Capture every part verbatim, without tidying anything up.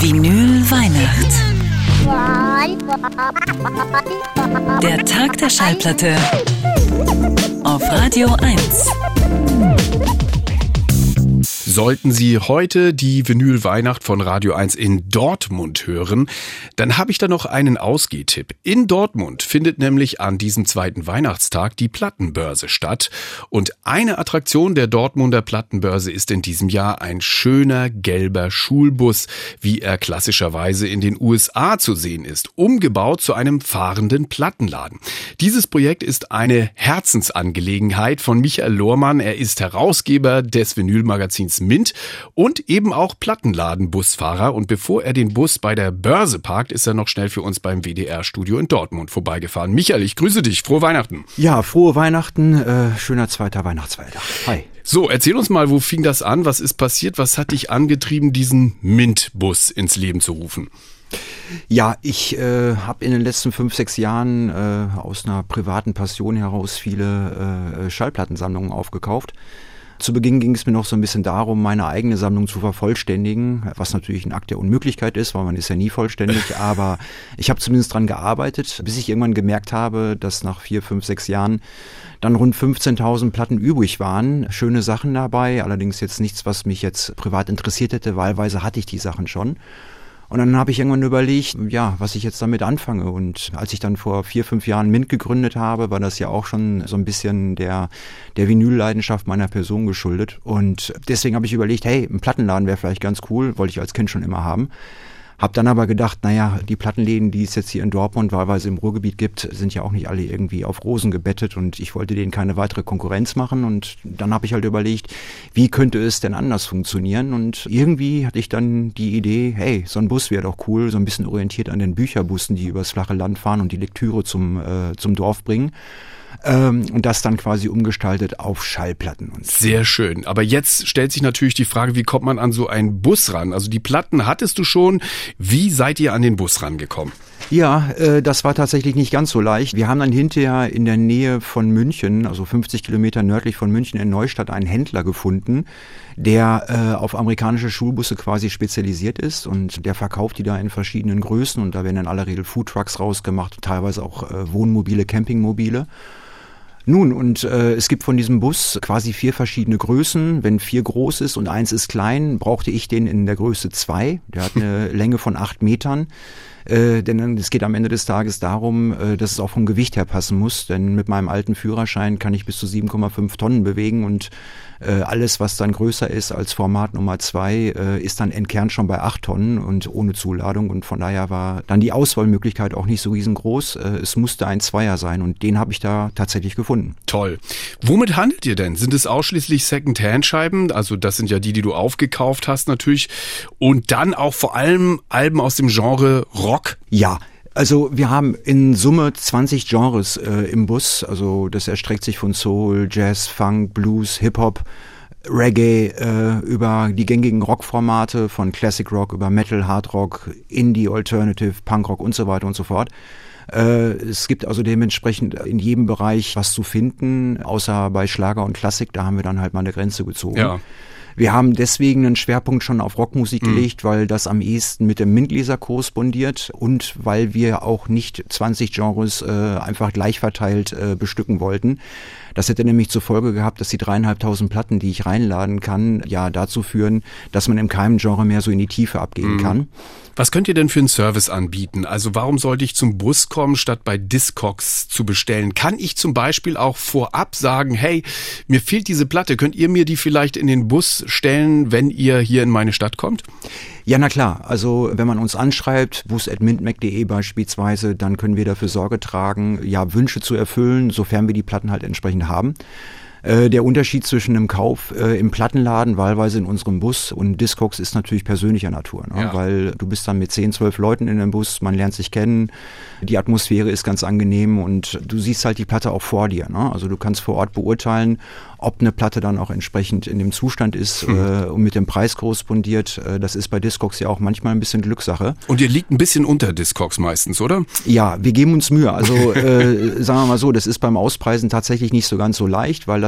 Vinyl Weihnacht. Der Tag der Schallplatte auf Radio eins. Sollten Sie heute die Vinyl Weihnacht von Radio eins in Dortmund hören, dann habe ich da noch einen Ausgehtipp. In Dortmund findet nämlich an diesem zweiten Weihnachtstag die Plattenbörse statt. Und eine Attraktion der Dortmunder Plattenbörse ist in diesem Jahr ein schöner gelber Schulbus, wie er klassischerweise in den U S A zu sehen ist, umgebaut zu einem fahrenden Plattenladen. Dieses Projekt ist eine Herzensangelegenheit von Michael Lohrmann. Er ist Herausgeber des Vinylmagazins Mint und eben auch Plattenladenbusfahrer. Und bevor er den Bus bei der Börse parkt, ist er noch schnell für uns beim W D R-Studio in Dortmund vorbeigefahren. Michael, ich grüße dich. Frohe Weihnachten. Ja, frohe Weihnachten. Äh, schöner zweiter Weihnachtsfeiertag. Hi. So, erzähl uns mal, wo fing das an? Was ist passiert? Was hat dich angetrieben, diesen Mint-Bus ins Leben zu rufen? Ja, ich äh, habe in den letzten fünf, sechs Jahren äh, aus einer privaten Passion heraus viele äh, Schallplattensammlungen aufgekauft. Zu Beginn ging es mir noch so ein bisschen darum, meine eigene Sammlung zu vervollständigen, was natürlich ein Akt der Unmöglichkeit ist, weil man ist ja nie vollständig, aber ich habe zumindest dran gearbeitet, bis ich irgendwann gemerkt habe, dass nach vier, fünf, sechs Jahren dann rund fünfzehntausend Platten übrig waren. Schöne Sachen dabei, allerdings jetzt nichts, was mich jetzt privat interessiert hätte, wahlweise hatte ich die Sachen schon. Und dann habe ich irgendwann überlegt, ja, was ich jetzt damit anfange. Und als ich dann vor vier, fünf Jahren Mint gegründet habe, war das ja auch schon so ein bisschen der der Vinylleidenschaft meiner Person geschuldet. Und deswegen habe ich überlegt, hey, ein Plattenladen wäre vielleicht ganz cool, wollte ich als Kind schon immer haben. Hab dann aber gedacht, naja, die Plattenläden, die es jetzt hier in Dortmund wahlweise im Ruhrgebiet gibt, sind ja auch nicht alle irgendwie auf Rosen gebettet und ich wollte denen keine weitere Konkurrenz machen und dann habe ich halt überlegt, wie könnte es denn anders funktionieren und irgendwie hatte ich dann die Idee, hey, so ein Bus wäre doch cool, so ein bisschen orientiert an den Bücherbussen, die übers flache Land fahren und die Lektüre zum, äh, zum Dorf bringen. Ähm, und das dann quasi umgestaltet auf Schallplatten. Und Sehr schön. Aber jetzt stellt sich natürlich die Frage, wie kommt man an so einen Bus ran? Also die Platten hattest du schon. Wie seid ihr an den Bus rangekommen? Ja, äh, das war tatsächlich nicht ganz so leicht. Wir haben dann hinterher in der Nähe von München, also fünfzig Kilometer nördlich von München in Neustadt, einen Händler gefunden, der äh, auf amerikanische Schulbusse quasi spezialisiert ist und der verkauft die da in verschiedenen Größen und da werden in aller Regel Foodtrucks rausgemacht, teilweise auch äh, Wohnmobile, Campingmobile. Nun, und äh, es gibt von diesem Bus quasi vier verschiedene Größen. Wenn vier groß ist und eins ist klein, brauchte ich den in der Größe zwei. Der hat eine Länge von acht Metern. Äh, denn es geht am Ende des Tages darum, äh, dass es auch vom Gewicht her passen muss. Denn mit meinem alten Führerschein kann ich bis zu sieben Komma fünf Tonnen bewegen und äh, alles, was dann größer ist als Format Nummer zwei, äh, ist dann im Kern schon bei acht Tonnen und ohne Zuladung. Und von daher war dann die Auswahlmöglichkeit auch nicht so riesengroß. Äh, es musste ein Zweier sein und den habe ich da tatsächlich gefunden. Toll. Womit handelt ihr denn? Sind es ausschließlich Second-Hand-Scheiben? Also das sind ja die, die du aufgekauft hast natürlich. Und dann auch vor allem Alben aus dem Genre Rock? Ja, also wir haben in Summe zwanzig Genres äh, im Bus. Also das erstreckt sich von Soul, Jazz, Funk, Blues, Hip-Hop, Reggae, äh, über die gängigen Rockformate von Classic Rock, über Metal, Hard Rock, Indie, Alternative, Punk Rock und so weiter und so fort. Äh, es gibt also dementsprechend in jedem Bereich was zu finden, außer bei Schlager und Klassik, da haben wir dann halt mal eine Grenze gezogen. Ja. Wir haben deswegen einen Schwerpunkt schon auf Rockmusik mhm. gelegt, weil das am ehesten mit dem Mintleser korrespondiert und weil wir auch nicht zwanzig Genres äh, einfach gleich verteilt äh, bestücken wollten. Das hätte nämlich zur Folge gehabt, dass die dreieinhalbtausend Platten, die ich reinladen kann, ja dazu führen, dass man in keinem Genre mehr so in die Tiefe abgehen mhm. kann. Was könnt ihr denn für einen Service anbieten? Also warum sollte ich zum Bus kommen, statt bei Discogs zu bestellen? Kann ich zum Beispiel auch vorab sagen, hey, mir fehlt diese Platte, könnt ihr mir die vielleicht in den Bus stellen, wenn ihr hier in meine Stadt kommt? Ja, na klar. Also wenn man uns anschreibt, bus at mintmac punkt de beispielsweise, dann können wir dafür Sorge tragen, ja Wünsche zu erfüllen, sofern wir die Platten halt entsprechend haben. Äh, der Unterschied zwischen einem Kauf äh, im Plattenladen, wahlweise in unserem Bus, und Discogs ist natürlich persönlicher Natur, ne? Ja. Weil du bist dann mit zehn, zwölf Leuten in einem Bus, man lernt sich kennen, die Atmosphäre ist ganz angenehm und du siehst halt die Platte auch vor dir, ne? Also du kannst vor Ort beurteilen, ob eine Platte dann auch entsprechend in dem Zustand ist hm. äh, und mit dem Preis korrespondiert. Äh, das ist bei Discogs ja auch manchmal ein bisschen Glückssache. Und ihr liegt ein bisschen unter Discogs meistens, oder? Ja, wir geben uns Mühe. Also äh, sagen wir mal so, das ist beim Auspreisen tatsächlich nicht so ganz so leicht, weil das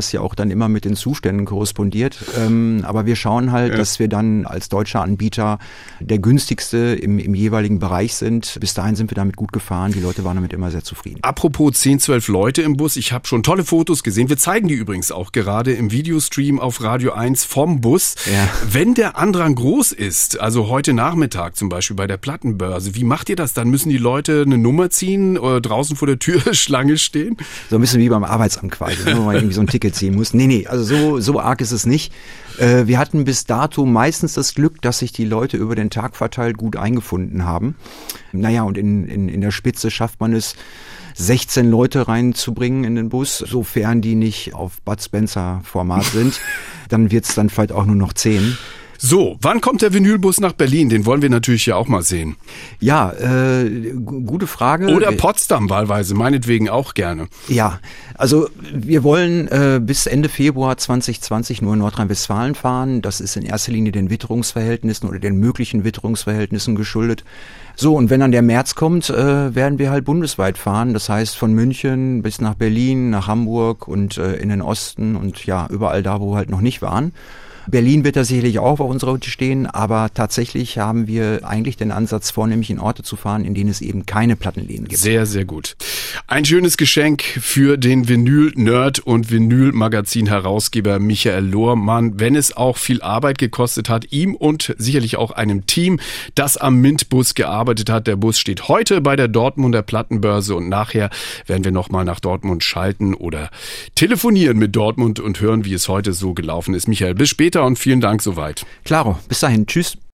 was ja auch dann immer mit den Zuständen korrespondiert. Ähm, aber wir schauen halt, ja. dass wir dann als deutscher Anbieter der günstigste im, im jeweiligen Bereich sind. Bis dahin sind wir damit gut gefahren. Die Leute waren damit immer sehr zufrieden. Apropos zehn, zwölf Leute im Bus. Ich habe schon tolle Fotos gesehen. Wir zeigen die übrigens auch gerade im Videostream auf Radio eins vom Bus. Ja. Wenn der Andrang groß ist, also heute Nachmittag zum Beispiel bei der Plattenbörse, wie macht ihr das dann? Müssen die Leute eine Nummer ziehen oder draußen vor der Tür Schlange stehen? So ein bisschen wie beim Arbeitsamt quasi, wenn man irgendwie so ein Ticket ziehen muss. Nee, nee, also so, so arg ist es nicht. Äh, wir hatten bis dato meistens das Glück, dass sich die Leute über den Tag verteilt gut eingefunden haben. Naja, und in, in, in der Spitze schafft man es, sechzehn Leute reinzubringen in den Bus, sofern die nicht auf Bud Spencer Format sind. Dann wird's dann vielleicht auch nur noch zehn. So, wann kommt der Vinylbus nach Berlin? Den wollen wir natürlich ja auch mal sehen. Ja, äh, g- gute Frage. Oder Potsdam wahlweise, meinetwegen auch gerne. Ja, also wir wollen äh, bis Ende Februar zwanzig zwanzig nur in Nordrhein-Westfalen fahren. Das ist in erster Linie den Witterungsverhältnissen oder den möglichen Witterungsverhältnissen geschuldet. So, und wenn dann der März kommt, äh, werden wir halt bundesweit fahren. Das heißt von München bis nach Berlin, nach Hamburg und äh, in den Osten und ja, überall da, wo wir halt noch nicht waren. Berlin wird da sicherlich auch auf unserer Route stehen, aber tatsächlich haben wir eigentlich den Ansatz, vornehmlich in Orte zu fahren, in denen es eben keine Plattenläden gibt. Sehr, sehr gut. Ein schönes Geschenk für den Vinyl-Nerd und Vinyl-Magazin-Herausgeber Michael Lohrmann, wenn es auch viel Arbeit gekostet hat, ihm und sicherlich auch einem Team, das am Mint-Bus gearbeitet hat. Der Bus steht heute bei der Dortmunder Plattenbörse und nachher werden wir nochmal nach Dortmund schalten oder telefonieren mit Dortmund und hören, wie es heute so gelaufen ist. Michael, bis später und vielen Dank soweit. Klaro, bis dahin, tschüss.